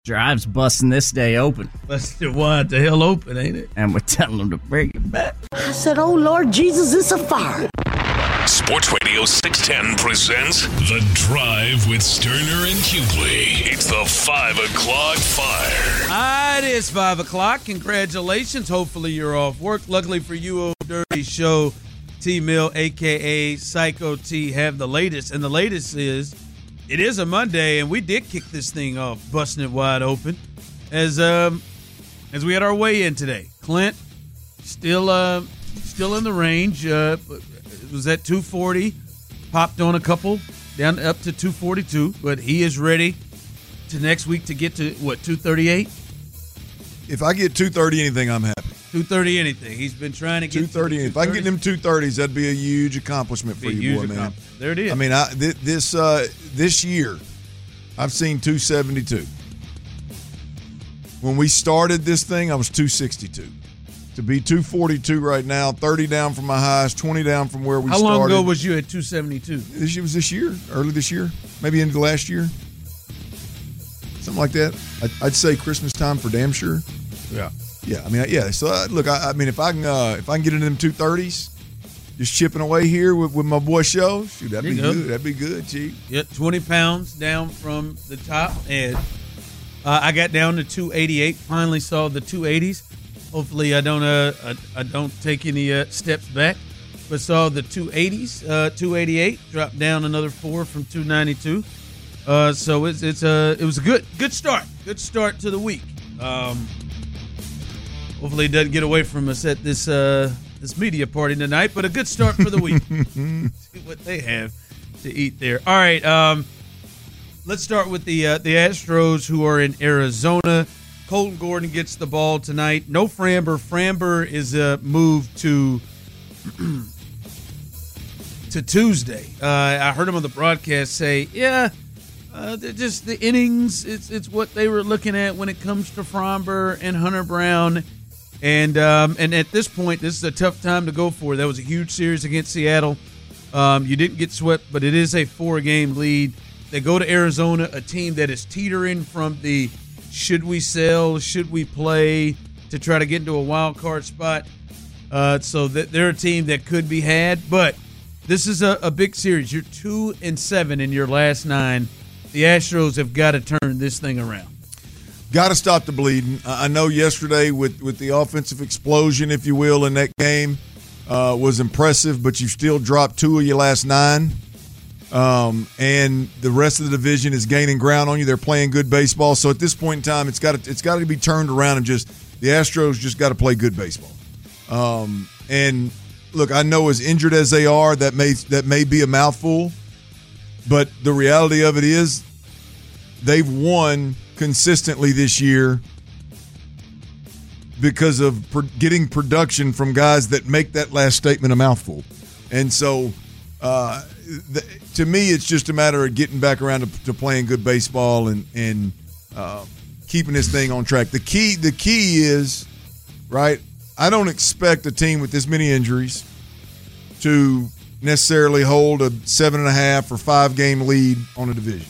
Drive's busting this day open. Busted wide the hell open, ain't it? And we're telling them to bring it back. I said, oh, Lord Jesus, it's a fire. Sports Radio 610 presents The Drive with Sterner and Hughley. It's the 5 o'clock fire. It is 5 o'clock. Congratulations. Hopefully you're off work. Luckily for you, Old Dirty Show, T-Mill, a.k.a. Psycho T, have the latest. And the latest is, it is a Monday, and we did kick this thing off, busting it wide open, as we had our way in today. Clint, still in the range. It was at 240, popped on a couple, down up to 242, but he is ready to next week to get to, 238? If I get 230 anything, I'm happy. 230 anything. He's been trying to get 230. If I can get them 230s, that'd be a huge accomplishment for you, boy, man. There it is. I mean, this year, I've seen 272. When we started this thing, I was 262. To be 242 right now, 30 down from my highs, 20 down from where we started. How long ago was you at 272? This year, early this year, maybe into last year. Something like that. I'd say Christmas time for damn sure. Yeah. I mean, yeah. So look, I mean, if I can get into them 230s, just chipping away here with my boy Show, shoot, that'd be good. That'd be good, Chief. Yep, 20 pounds down from the top, and I got down to 288. Finally saw the 280s. Hopefully, I don't take any steps back, but saw the 280s, 288, dropped down another 4 from 292. So it was a good start. Good start to the week. Hopefully it doesn't get away from us at this media party tonight, but a good start for the week. See what they have to eat there. All right, let's start with the Astros, who are in Arizona. Colton Gordon gets the ball tonight. No Framber. Framber is moved to Tuesday. I heard him on the broadcast say, just the innings. It's what they were looking at when it comes to Framber and Hunter Brown. And at this point, this is a tough time to go for. That was a huge series against Seattle. You didn't get swept, but it is a 4-game lead. They go to Arizona, a team that is teetering from the should we sell, should we play to try to get into a wild card spot. So they're a team that could be had, but this is a big series. You're 2-7 in your last 9. The Astros have got to turn this thing around. Got to stop the bleeding. I know yesterday with the offensive explosion, if you will, in that game was impressive, but you still dropped 2 of your last 9. And the rest of the division is gaining ground on you. They're playing good baseball. So at this point in time, it's got to be turned around and just the Astros just got to play good baseball. And look, I know as injured as they are, that may be a mouthful, but the reality of it is they've won consistently this year because of getting production from guys that make that last statement a mouthful. And so to me, it's just a matter of getting back around to playing good baseball and keeping this thing on track. The key is, right, I don't expect a team with this many injuries to necessarily hold a 7.5 or 5-game lead on a division.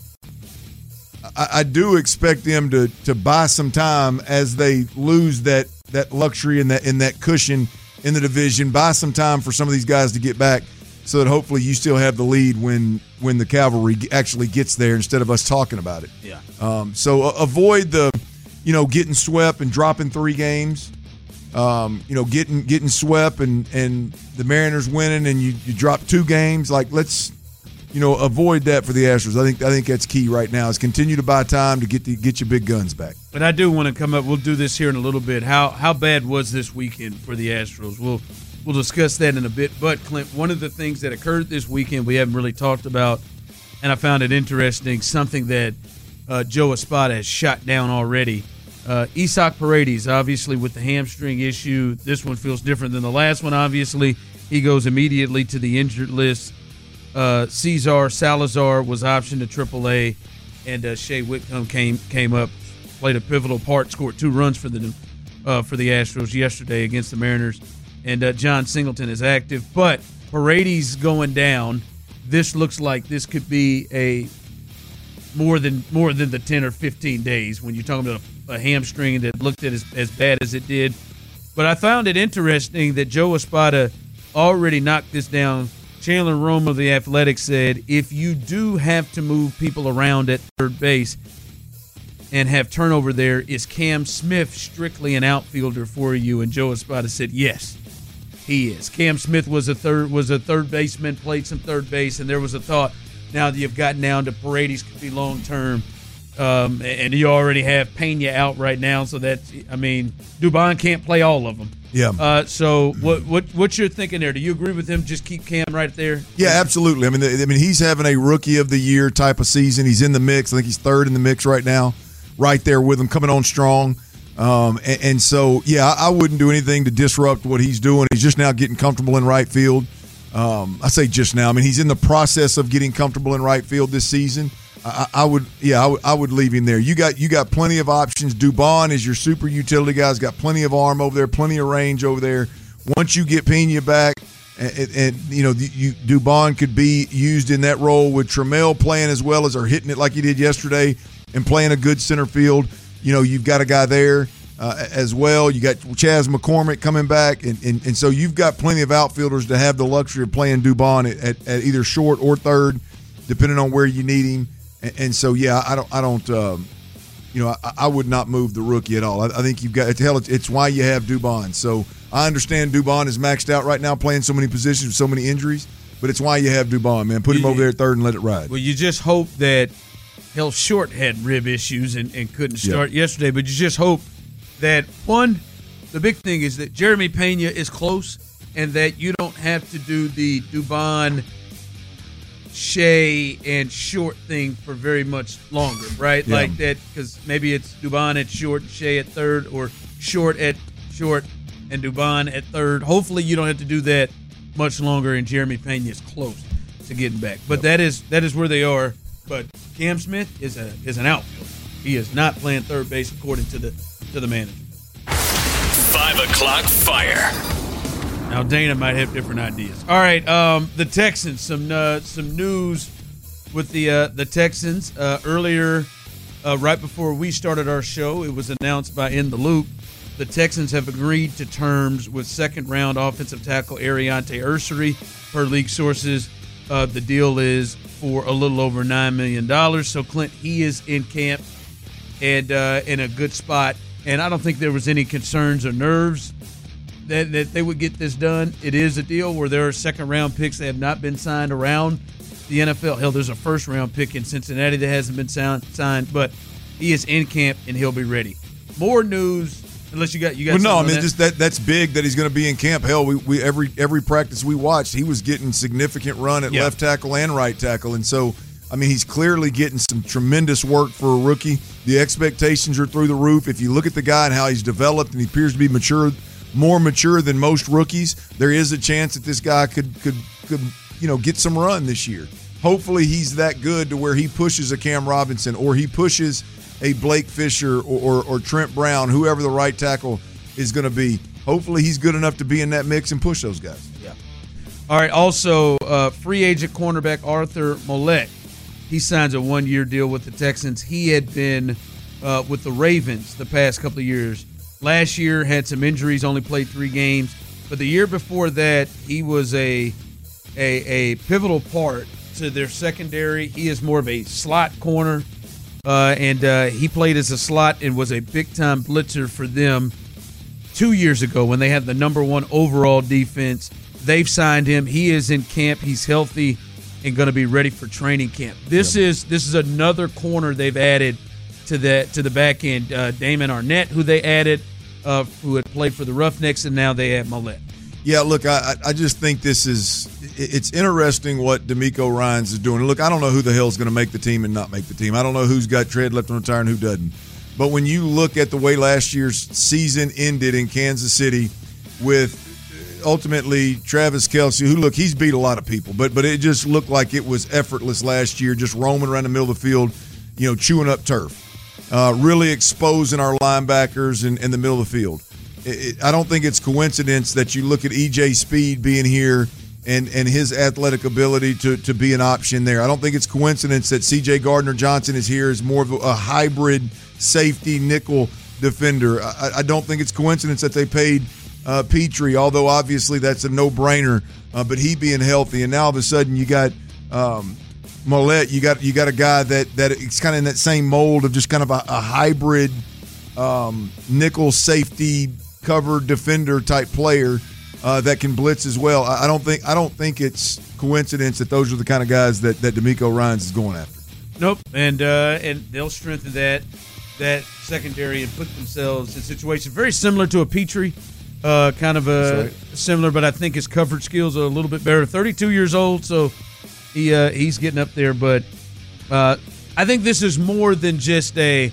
I do expect them to buy some time as they lose that luxury and that cushion in the division. Buy some time for some of these guys to get back, so that hopefully you still have the lead when the cavalry actually gets there instead of us talking about it. Yeah. So avoid the, getting swept and dropping 3 games. Getting swept and the Mariners winning and you drop 2 games. Like, let's avoid that for the Astros. I think that's key right now, is continue to buy time to get your big guns back. But I do want to come up. We'll do this here in a little bit. How bad was this weekend for the Astros? We'll discuss that in a bit. But Clint, one of the things that occurred this weekend we haven't really talked about, and I found it interesting, something that Joe Espada has shot down already. Isaac Paredes, obviously with the hamstring issue, this one feels different than the last one. Obviously, he goes immediately to the injured list. Cesar Salazar was optioned to AAA, and Shea Whitcomb came up, played a pivotal part, scored 2 runs for the Astros yesterday against the Mariners, and John Singleton is active. But Paredes going down, this looks like this could be more than the 10 or 15 days when you're talking about a hamstring that looked at as bad as it did. But I found it interesting that Joe Espada already knocked this down. Chandler Rome of The Athletic said, if you do have to move people around at third base and have turnover there, is Cam Smith strictly an outfielder for you? And Joe Espada said, yes, he is. Cam Smith was a third baseman, played some third base, and there was a thought, now that you've gotten down to Paredes could be long-term, and you already have Pena out right now, so Dubon can't play all of them. Yeah. So what's your thinking there? Do you agree with him? Just keep Cam right there? Yeah, absolutely. I mean, he's having a rookie of the year type of season. He's in the mix. I think he's third in the mix right now, right there with him, coming on strong. And so, yeah, I wouldn't do anything to disrupt what he's doing. He's just now getting comfortable in right field. I say just now. I mean, he's in the process of getting comfortable in right field this season. I would leave him there. You got plenty of options. Dubon is your super utility guy. He's got plenty of arm over there, plenty of range over there. Once you get Pena back, and Dubon could be used in that role with Trammell playing as well as or hitting it like he did yesterday and playing a good center field. You've got a guy there as well. You got Chaz McCormick coming back, and so you've got plenty of outfielders to have the luxury of playing Dubon at either short or third, depending on where you need him. And so, yeah, I would not move the rookie at all. I think you've got it's why you have Dubon. So I understand Dubon is maxed out right now, playing so many positions with so many injuries, but it's why you have Dubon, man. Put him over there at third and let it ride. Well, you just hope that Short had rib issues and couldn't start yesterday, but you just hope that, one, the big thing is that Jeremy Pena is close and that you don't have to do the Dubon, Shea, and Short thing for very much longer, right? Yeah. Like that, because maybe it's Dubon at short, Shea at third, or Short at short and Dubon at third. Hopefully you don't have to do that much longer, and Jeremy Pena is close to getting back. But that is where they are. But Cam Smith is an outfielder. He is not playing third base according to the manager. 5 o'clock fire. Now Dana might have different ideas. All right, the Texans. Some news with the Texans earlier, right before we started our show. It was announced by In the Loop. The Texans have agreed to terms with second-round offensive tackle Ariante Ursery. Per league sources, the deal is for a little over $9 million. So Clint, he is in camp and in a good spot. And I don't think there was any concerns or nerves that they would get this done. It is a deal where there are second-round picks that have not been signed around the NFL. Hell, there's a first-round pick in Cincinnati that hasn't been signed, but he is in camp and he'll be ready. More news, unless you got. Well, no, I mean just that's big that he's going to be in camp. Hell, we every practice we watched, he was getting significant run at left tackle and right tackle, and so I mean he's clearly getting some tremendous work for a rookie. The expectations are through the roof. If you look at the guy and how he's developed, and he appears to be more mature than most rookies, there is a chance that this guy could get some run this year. Hopefully he's that good to where he pushes a Cam Robinson or he pushes a Blake Fisher or Trent Brown, whoever the right tackle is going to be. Hopefully he's good enough to be in that mix and push those guys. Yeah. All right, also free agent cornerback Arthur Mollett. He signs a one-year deal with the Texans. He had been with the Ravens the past couple of years. Last year had some injuries, only played 3 games. But the year before that, he was a pivotal part to their secondary. He is more of a slot corner, and he played as a slot and was a big-time blitzer for them 2 years ago when they had the number 1 overall defense. They've signed him. He is in camp. He's healthy and going to be ready for training camp. This is another corner they've added to the back end. Damon Arnett, who they added, who had played for the Roughnecks, and now they have Mollett. Yeah, look, I just think it's interesting what DeMeco Ryans is doing. Look, I don't know who the hell is going to make the team and not make the team. I don't know who's got tread left on the tire and who doesn't. But when you look at the way last year's season ended in Kansas City with ultimately Travis Kelce, who, look, he's beat a lot of people, but it just looked like it was effortless last year, just roaming around the middle of the field, chewing up turf, really exposing our linebackers in the middle of the field. I don't think it's coincidence that you look at E.J. Speed being here and his athletic ability to be an option there. I don't think it's coincidence that C.J. Gardner-Johnson is here as more of a hybrid safety nickel defender. I don't think it's coincidence that they paid Petrie, although obviously that's a no-brainer, but he being healthy. And now all of a sudden you got Mollett, you got a guy that it's kind of in that same mold of just kind of a hybrid nickel safety cover defender type player that can blitz as well. I don't think it's coincidence that those are the kind of guys that DeMeco Ryans is going after. Nope, and they'll strengthen that secondary and put themselves in situations very similar to a Petrie, similar, but I think his coverage skills are a little bit better. 32 years old, so he's getting up there. But I think this is more than just a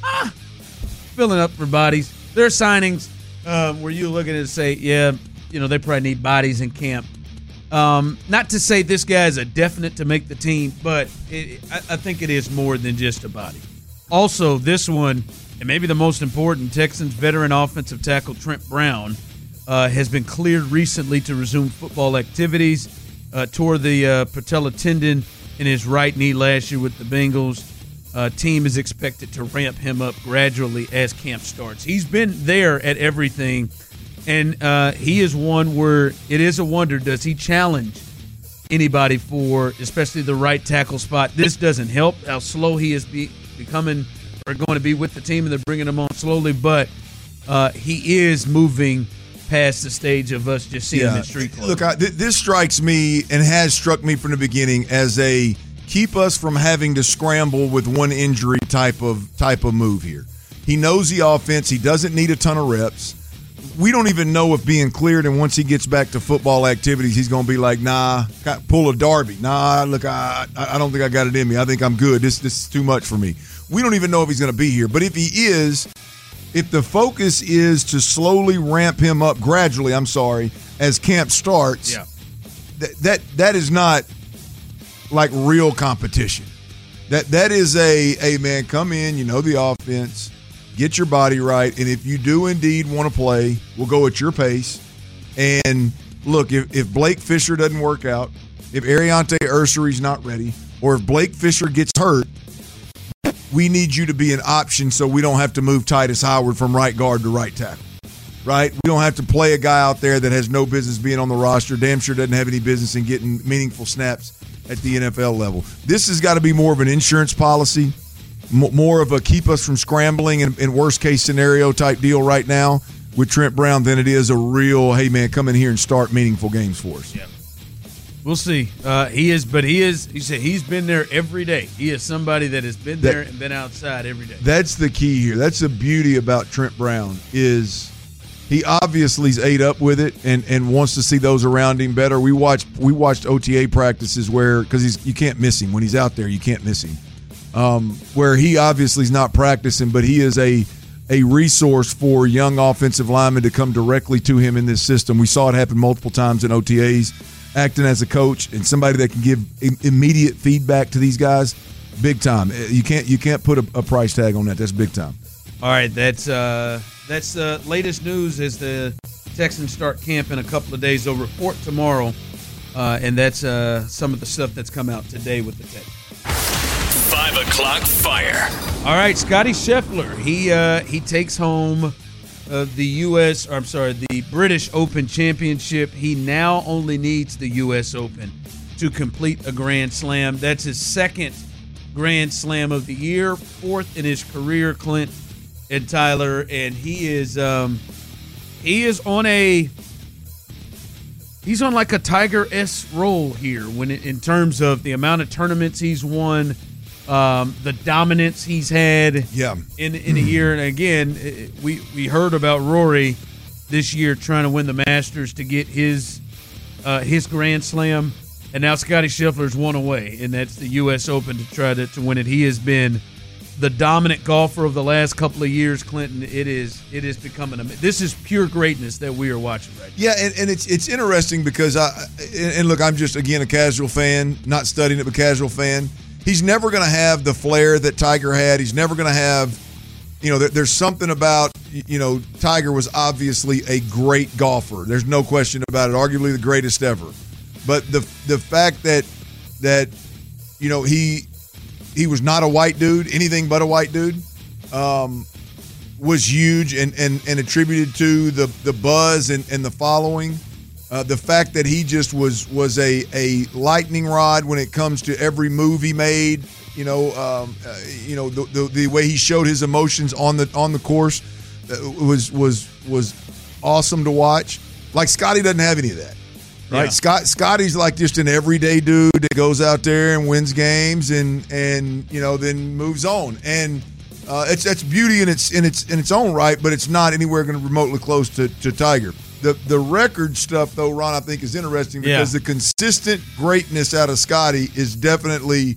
filling up for bodies. There are signings where you look at it and say, yeah, they probably need bodies in camp. Not to say this guy is a definite to make the team, but I think it is more than just a body. Also, this one, and maybe the most important, Texans veteran offensive tackle Trent Brown has been cleared recently to resume football activities. Tore the patella tendon in his right knee last year with the Bengals. Team is expected to ramp him up gradually as camp starts. He's been there at everything, and he is one where it is a wonder, does he challenge anybody for especially the right tackle spot? This doesn't help how slow he is becoming or going to be with the team, and they're bringing him on slowly, but he is moving past the stage of us just seeing him in street clothes. Look, this strikes me and has struck me from the beginning as a keep us from having to scramble with one injury type of move here. He knows the offense. He doesn't need a ton of reps. We don't even know if being cleared and once he gets back to football activities, he's going to be like, nah, pull a Darby. Nah, look, I don't think I got it in me. I think I'm good. This is too much for me. We don't even know if he's going to be here. But if he is, if the focus is to slowly ramp him up gradually, as camp starts, that is not like real competition. That is a man, come in, the offense, get your body right, and if you do indeed want to play, we'll go at your pace. And look, if Blake Fisher doesn't work out, if Ariante Ursari's not ready, or if Blake Fisher gets hurt, we need you to be an option so we don't have to move Titus Howard from right guard to right tackle, right? We don't have to play a guy out there that has no business being on the roster, damn sure doesn't have any business in getting meaningful snaps at the NFL level. This has got to be more of an insurance policy, more of a keep us from scrambling in worst-case scenario type deal right now with Trent Brown than it is a real, hey, man, come in here and start meaningful games for us. Yeah. We'll see. He said he's been there every day. He is somebody that has been there and been outside every day. That's the key here. That's the beauty about Trent Brown is he obviously is ate up with it and wants to see those around him better. We watched OTA practices where, because you can't miss him. When he's out there, you can't miss him. Where he obviously is not practicing, but he is a resource for young offensive linemen to come directly to him in this system. We saw it happen multiple times in OTAs. Acting as a coach and somebody that can give immediate feedback to these guys, big time. You can't put a price tag on that. That's big time. All right, that's the latest news as the Texans start camp in a couple of days. They'll report tomorrow, and that's some of the stuff that's come out today with the Texans. 5 o'clock fire. All right, Scotty Scheffler. He takes home the British Open Championship. He now only needs the U.S. Open to complete a Grand Slam. That's his second Grand Slam of the year, fourth in his career, Clint and Tyler. And he's on like a Tiger-esque roll here in terms of the amount of tournaments he's won, the dominance he's had in a year. And again, we heard about Rory this year trying to win the Masters to get his Grand Slam, and now Scotty Scheffler's one away, and that's the U.S. Open to try to win it. He has been the dominant golfer of the last couple of years, Clinton. It is becoming this is pure greatness that we are watching right now. Yeah, and it's interesting because look, I'm just again a casual fan, not studying it, but casual fan. He's never going to have the flair that Tiger had. He's never going to have, there's something about, Tiger was obviously a great golfer. There's no question about it, arguably the greatest ever. But the fact that he was not a white dude, anything but a white dude, was huge and attributed to the buzz and the following. The fact that he just was a lightning rod when it comes to every move he made. The way he showed his emotions on the course was awesome to watch. Like Scotty doesn't have any of that, right? Yeah. Scotty's like just an everyday dude that goes out there and wins games and then moves on. And that's beauty in its own right, but it's not anywhere going to remotely close to Tiger. The record stuff, though, Ron, I think is interesting because the consistent greatness out of Scotty is definitely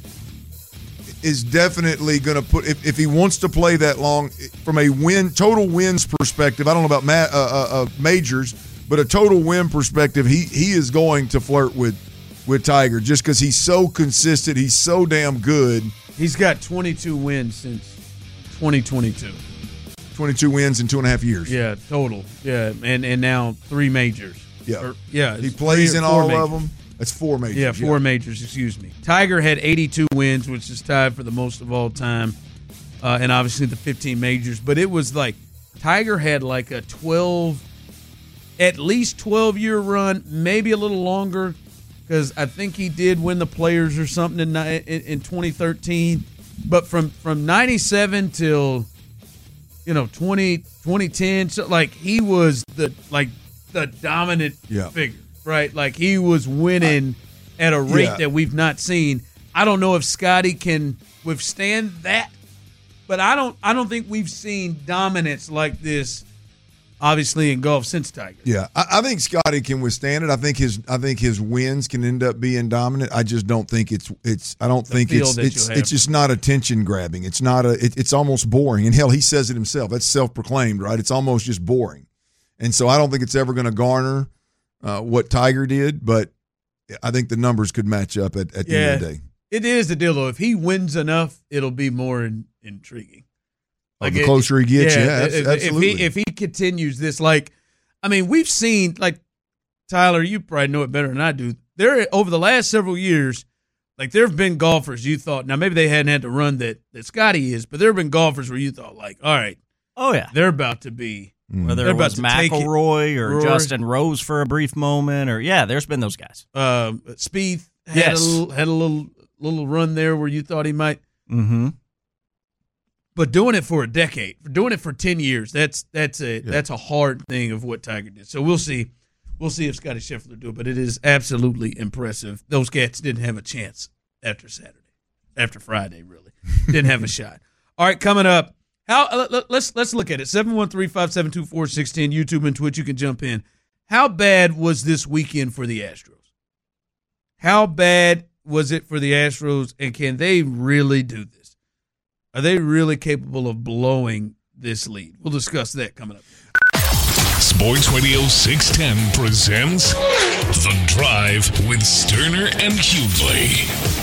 going to put, if he wants to play that long, from a total wins perspective. I don't know about majors, but a total win perspective, he is going to flirt with Tiger just because he's so consistent. He's so damn good. He's got 22 wins since 2022. 22 wins in 2.5 years. Yeah, total. Yeah, and now 3 majors. Yeah, he plays in all of them. That's 4 majors. Yeah, 4 majors. Excuse me. Tiger had 82 wins, which is tied for the most of all time, and obviously the 15 majors. But it was like Tiger had like a at least 12-year run, maybe a little longer, because I think he did win the Players or something in 2013. But from 97 till 2010, so like he was the dominant figure, right? Like he was winning at a rate that we've not seen. I don't know if Scotty can withstand that, but I don't think we've seen dominance like this, obviously, in golf since Tiger. Yeah, I think Scotty can withstand it. I think his wins can end up being dominant. I just don't think it's just not attention grabbing. It's not it's almost boring. And hell, he says it himself. That's self-proclaimed, right? It's almost just boring. And so I don't think it's ever going to garner what Tiger did, but I think the numbers could match up at the end of the day. It is the deal, though. If he wins enough, it'll be more intriguing. Like the closer he gets, absolutely. If he continues this, we've seen, like, Tyler, you probably know it better than I do. Over the last several years, like, there have been golfers you thought, now maybe they hadn't had the run that Scotty is, but there have been golfers where you thought, like, all right, they're about to be. Whether it was McIlroy or Justin Rose for a brief moment, or there's been those guys. Spieth had a little run there where you thought he might. Mm-hmm. But doing it for a decade, doing it for 10 years, that's a hard thing of what Tiger did. So we'll see if Scotty Scheffler will do it. But it is absolutely impressive. Those cats didn't have a chance after Friday, really didn't have a shot. All right, coming up. Let's look at it. 713-572-4610, YouTube and Twitch. You can jump in. How bad was this weekend for the Astros? How bad was it for the Astros, and can they really do this? Are they really capable of blowing this lead? We'll discuss that coming up. Sports Radio 610 presents The Drive with Sterner and Hughley.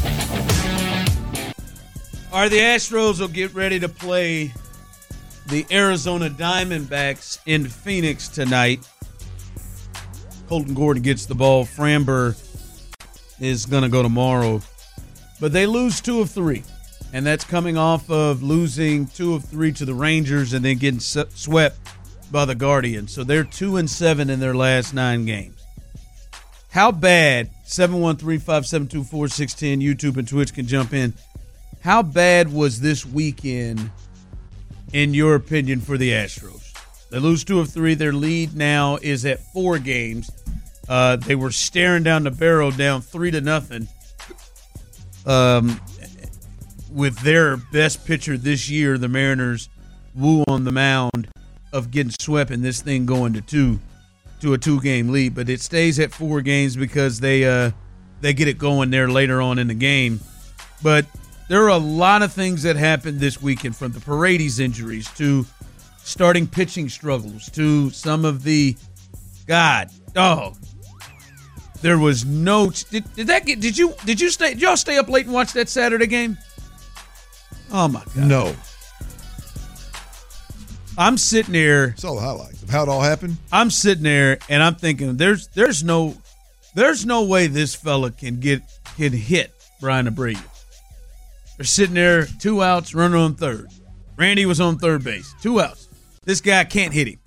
All right, the Astros will get ready to play the Arizona Diamondbacks in Phoenix tonight. Colton Gordon gets the ball. Framber is going to go tomorrow. But they lose 2 of 3, and that's coming off of losing 2 of 3 to the Rangers and then getting swept by the Guardians. So they're 2-7 in their last 9 games. How bad, 713-572-4610, YouTube and Twitch can jump in. How bad was this weekend, in your opinion, for the Astros? They lose 2 of 3. Their lead now is at 4 games. They were staring down the barrel, down 3-0, with their best pitcher this year, the Mariners, Wu on the mound, of getting swept and this thing going to a 2-game lead. But it stays at 4 games because they get it going there later on in the game. But there are a lot of things that happened this weekend, from the Paredes injuries to starting pitching struggles to some of the there was no. Did y'all stay up late and watch that Saturday game? Oh my God! No. I'm sitting there. Saw the highlights of how it all happened. I'm sitting there and I'm thinking, there's no There's no way this fella can hit Brian Abreu. They're sitting there, 2 outs, runner on third. Randy was on third base, 2 outs. This guy can't hit him.